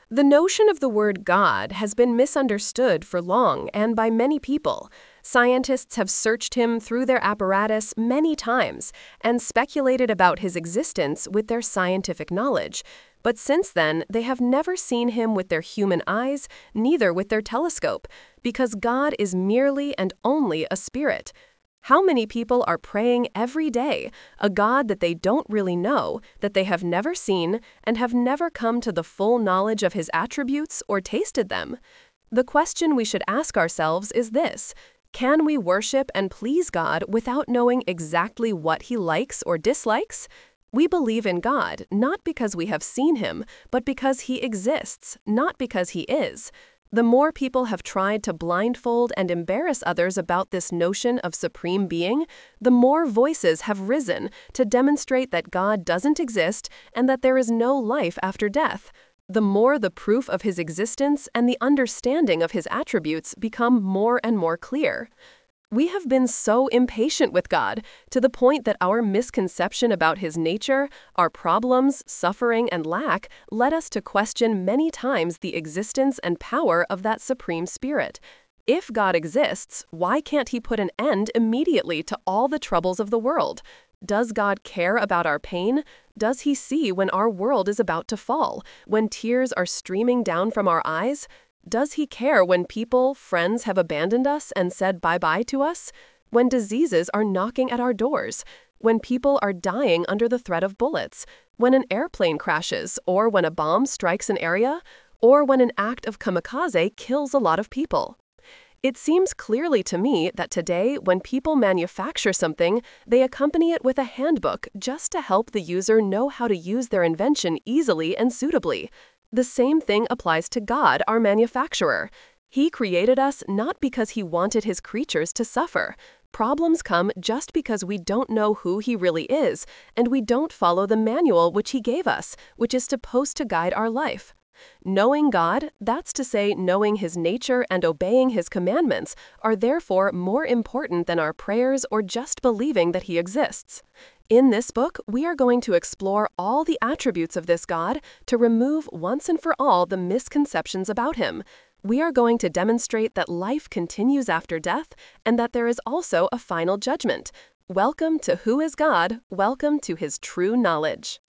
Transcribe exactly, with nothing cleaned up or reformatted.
The notion of the word God has been misunderstood for long and by many people. Scientists have searched him through their apparatus many times and speculated about his existence with their scientific knowledge. But since then, they have never seen him with their human eyes, neither with their telescope, because God is merely and only a spirit. How many people are praying every day, a God that they don't really know, that they have never seen, and have never come to the full knowledge of his attributes or tasted them? The question we should ask ourselves is this: can we worship and please God without knowing exactly what he likes or dislikes? We believe in God not because we have seen him, but because he exists, not because he is. The more people have tried to blindfold and embarrass others about this notion of supreme being, the more voices have risen to demonstrate that God doesn't exist and that there is no life after death. The more the proof of his existence and the understanding of his attributes become more and more clear. We have been so impatient with God, to the point that our misconception about his nature, our problems, suffering, and lack led us to question many times the existence and power of that supreme spirit. If God exists, why can't he put an end immediately to all the troubles of the world? Does God care about our pain? Does he see when our world is about to fall, when tears are streaming down from our eyes? Does he care when people, friends have abandoned us and said bye-bye to us? When diseases are knocking at our doors? When people are dying under the threat of bullets? When an airplane crashes? Or when a bomb strikes an area? Or when an act of kamikaze kills a lot of people? It seems clearly to me that today, when people manufacture something, they accompany it with a handbook just to help the user know how to use their invention easily and suitably. The same thing applies to God, our manufacturer. He created us not because he wanted his creatures to suffer. Problems come just because we don't know who he really is, and we don't follow the manual which he gave us, which is supposed to guide our life. Knowing God, that's to say knowing his nature and obeying his commandments, are therefore more important than our prayers or just believing that he exists. In this book, we are going to explore all the attributes of this God to remove once and for all the misconceptions about him. We are going to demonstrate that life continues after death and that there is also a final judgment. Welcome to Who is God? Welcome to his true knowledge.